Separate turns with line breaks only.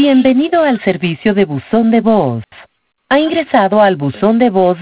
Bienvenido al servicio de buzón de voz. Ha ingresado al buzón de voz